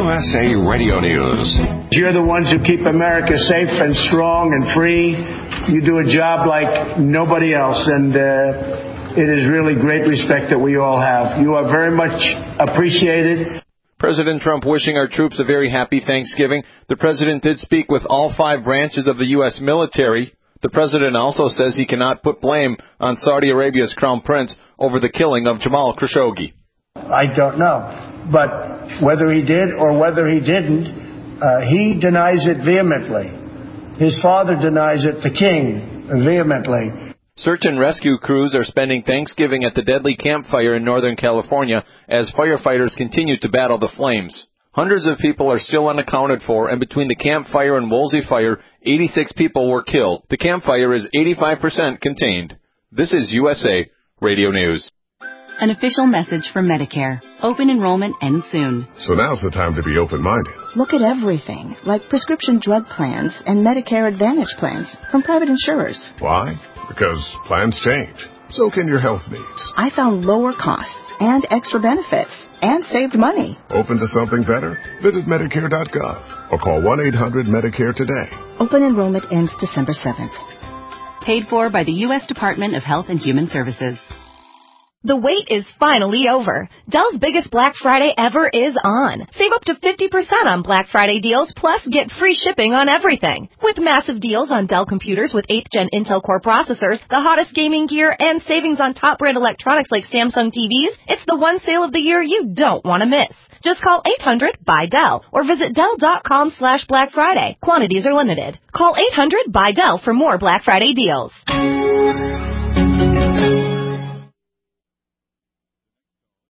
USA Radio News. You're the ones who keep America safe and strong and free. You do a job like nobody else, and it is really great respect that we all have. You are very much appreciated. President Trump wishing our troops a very happy Thanksgiving. The president did speak with all 5 branches of the U.S. military. The president also says he cannot put blame on Saudi Arabia's crown prince over the killing of Jamal Khashoggi. I don't know. But whether he did or whether he didn't, he denies it vehemently. His father denies it, the king, vehemently. Search and rescue crews are spending Thanksgiving at the deadly campfire in Northern California as firefighters continue to battle the flames. Hundreds of people are still unaccounted for, and between the campfire and Woolsey fire, 86 people were killed. The campfire is 85% contained. This is USA Radio News. An official message from Medicare. Open enrollment ends soon. So now's the time to be open-minded. Look at everything, like prescription drug plans and Medicare Advantage plans from private insurers. Why? Because plans change. So can your health needs. I found lower costs and extra benefits and saved money. Open to something better? Visit Medicare.gov or call 1-800-MEDICARE today. Open enrollment ends December 7th. Paid for by the U.S. Department of Health and Human Services. The wait is finally over. Dell's biggest Black Friday ever is on. Save up to 50% on Black Friday deals, plus get free shipping on everything. With massive deals on Dell computers with 8th Gen Intel Core processors, the hottest gaming gear, and savings on top brand electronics like Samsung TVs, it's the one sale of the year you don't want to miss. Just call 800-BUY-DELL or visit Dell.com/Black Friday. Quantities are limited. Call 800-BUY-DELL for more Black Friday deals.